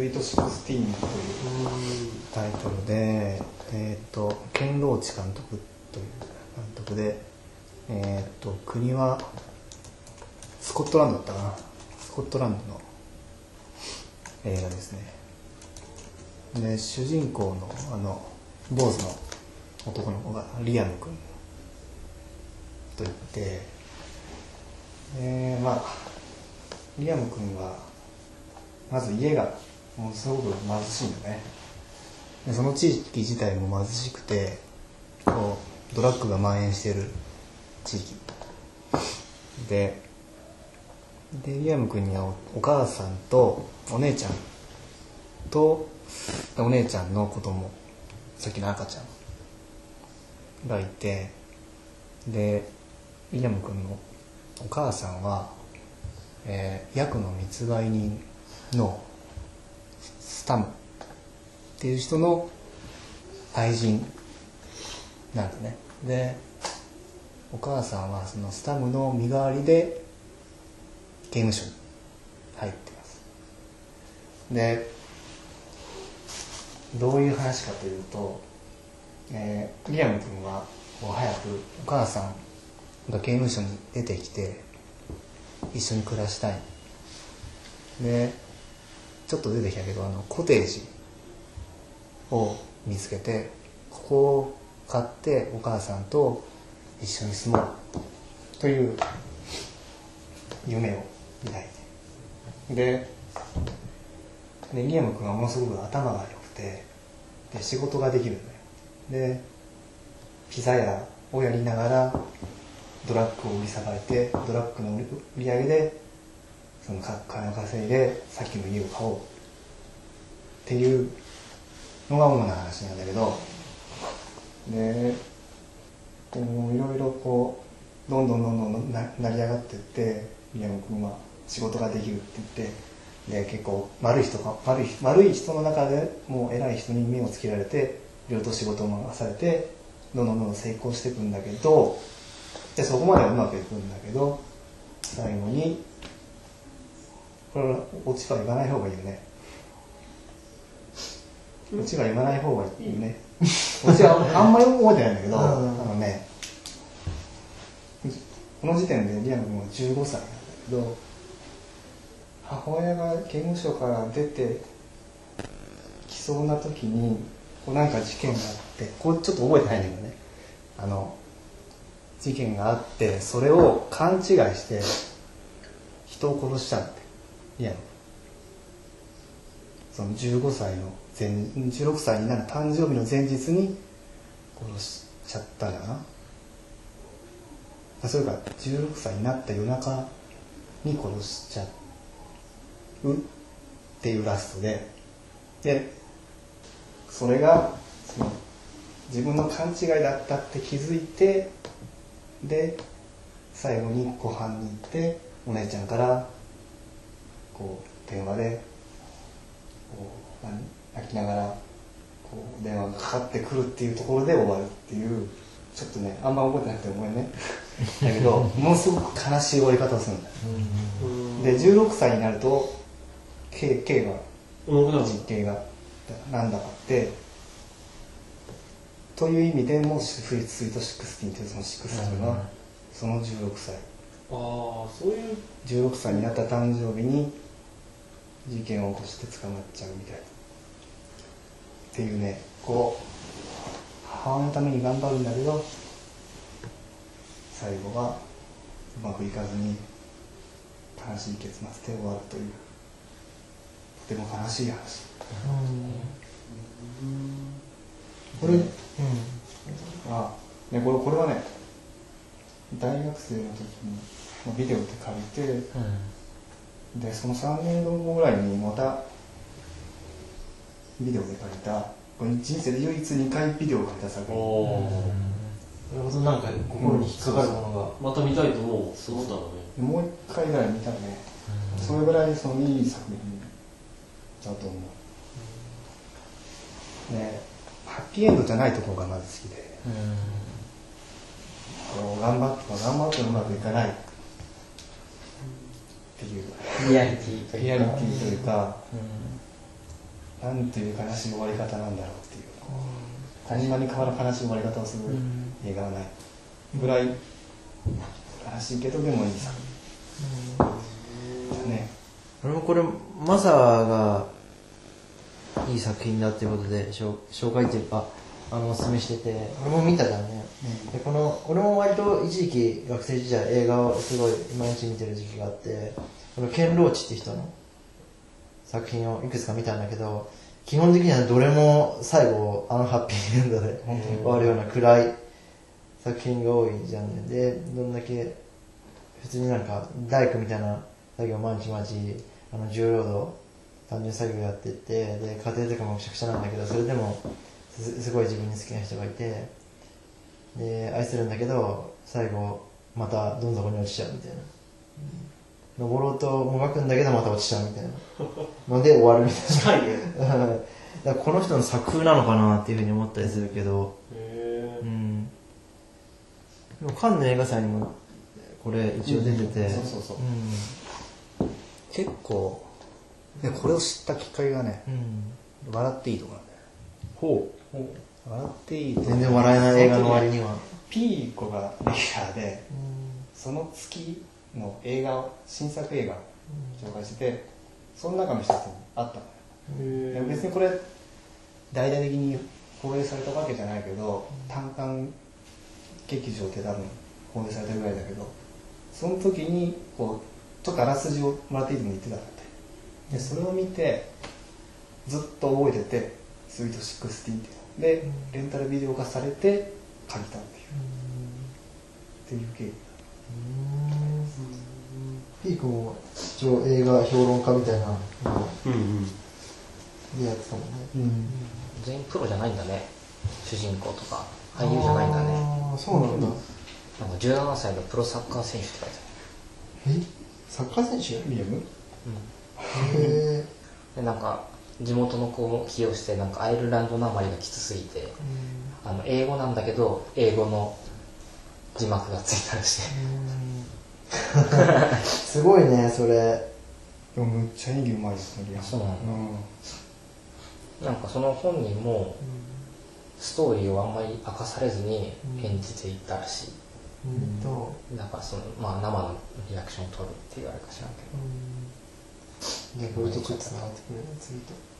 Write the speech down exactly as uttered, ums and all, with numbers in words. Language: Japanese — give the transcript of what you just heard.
スイートシクスティーンというタイトルで、えー、とケン・ローチ監督という監督で、えー、と国はスコットランドだったかな、スコットランドの映画ですね。で主人公のあの坊主の男の子がリアム君といって、えー、まあリアム君はまず家がものすごく貧しいんだね。でその地域自体も貧しくて、こうドラッグが蔓延している地域で、でリアム君には お, お母さんとお姉ちゃんとお姉ちゃんの子供、さっきの赤ちゃんがいて、でリアム君のお母さんは、えー、ヤクの密売人のスタムっていう人の愛人なんだね。でお母さんはそのスタムの身代わりで刑務所に入ってます。でどういう話かというと、えー、リアム君はこう早くお母さんが刑務所に出てきて一緒に暮らしたい。でちょっと出てきたけど、あのコテージを見つけて、ここを買ってお母さんと一緒に住もうという夢を抱いて、ででリアム君はものすごく頭が良くて、で仕事ができるんだよ。でピザ屋をやりながらドラッグを売りさばいて、ドラッグの売り上げでその金を稼いでさっきの家を買おうっていうのが主な話なんだけど、でいろいろこうどんどんどんどんな成り上がっていって、リアム君は仕事ができるって言って、で結構悪い人が悪い悪い人の中でもう偉い人に目をつけられて、いろいろと仕事を任されてどんどんどんどん成功していくんだけど、でそこまではうまくいくんだけど、最後にこれはオチは言わない方がいいよね。オチは言わない方がいいよね。オチはあんまり覚えてないんだけど、あのね、この時点でリアム君はじゅうごさいなんだけど、母親が刑務所から出てきそうな時にこうなんか事件があって、こうちょっと覚えてないんだけどね、あの事件があって、それを勘違いして人を殺しちゃうって。リアムそのじゅうごさいの前じゅうろくさいになる誕生日の前日に殺しちゃったんだな。それからじゅうろくさいになった夜中に殺しちゃうっていうラストで、でそれがその自分の勘違いだったって気づいて、で最後にご飯に行ってお姉ちゃんからこう電話でこう泣きながらこう電話がかかってくるっていうところで終わるっていう、ちょっとねあんま覚えてなくてごめんねだけどものすごく悲しい終わり方をするんだよ。でじゅうろくさいになると K, K が実刑がなんだかってという意味でもスイートシックスティーンというそのシックスティーンはそのじゅうろくさい、 ああそういうじゅうろくさいになった誕生日に事件を起こして捕まっちゃうみたいなっていうね、こう母親のために頑張るんだけど最後はうまくいかずに悲しい結末で終わるという、とても悲しい話。これ、うん、あ、ね、これ、これはね大学生の時にビデオで借りて、うん、でそのさんねんごぐらいにまたビデオで借りた、これ人生で唯一にかいビデオを借りた作品。 なるほど、なんか心に引っかかるものがまた見たいと思う。そうだろうね。 もう一回ぐらい見たね。それぐらいそのいい作品だと思う。ね、ハッピーエンドじゃないところがまず好きで、こう頑張って頑張ってうまくいかないっていうリアリティというか、 リアリティというか、 なんという悲しい終わり方なんだろうっていう、こんなに変わる悲しい終わり方をする映画はないぐらい悲しいけどでもいい作品だね。 俺もこれマサがいい作品だっていうことで紹紹介っていうかあのおすすめしてて、俺も見たじゃんね、うん、でこの俺も割と一時期学生時代映画をすごい毎日見てる時期があって、このケン・ローチって人の作品をいくつか見たんだけど、基本的にはどれも最後アンハッピーエンドで終わるような暗い作品が多いじゃんね。でどんだけ普通になんか大工みたいな作業毎日毎日あの重労働単純作業やってって、で家庭とかもくちゃくちゃなんだけど、それでも す, すごい自分に好きな人がいて、で愛するんだけど最後またどん底に落ちちゃうみたいな、うん、登ろうともがくんだけどまた落ちちゃうみたいなので終わるみたいな近いねだからこの人の作風なのかなっていうふうに思ったりするけど、 へー、 うん、でもカンヌ映画祭にもこれ一応出てて、 うん、そうそうそう、うん、結構でこれを知ったきっかけがね、うん、笑っていいとこなんだよ。 ほう、 ほう笑っていいと全然笑えない映画の割にはピーコがレギュラーで、うん、その月の映画を新作映画を紹介してて、その中の一つにあったのよ。で別にこれ大々的に放映されたわけじゃないけど、単館劇場って多分放映されたぐらいだけど、その時にこうちょっとあらすじをもらっていいとも言ってたんだって。でそれを見てずっと覚えてて、スイートシックスティーンっていうでレンタルビデオ化されて借りたっていうっていう経緯。 ピークも一応映画評論家みたいな、 うんうん、 でやってたもんね、うん、 全員プロじゃないんだね、主人公とか俳優じゃないんだね。 ああそうなんだ、なんかじゅうななさいのプロサッカー選手って書いてある。えサッカー選手ミリアム、 うん、 へでなんか地元の子を起用して、なんかアイルランドなまりがきつすぎて、うん、あの英語なんだけど英語の字幕がついたりしてすごいねそれ。 でもむっちゃ演技うまいですね。 そうなんだ、うん、なんかその本人もストーリーをあんまり明かされずに演じていったらしい、うん、だからその、まあ、生のリアクションを取るっていうあれか知らんけど、 うん、いやこれとちょっとつながってくれるツイート。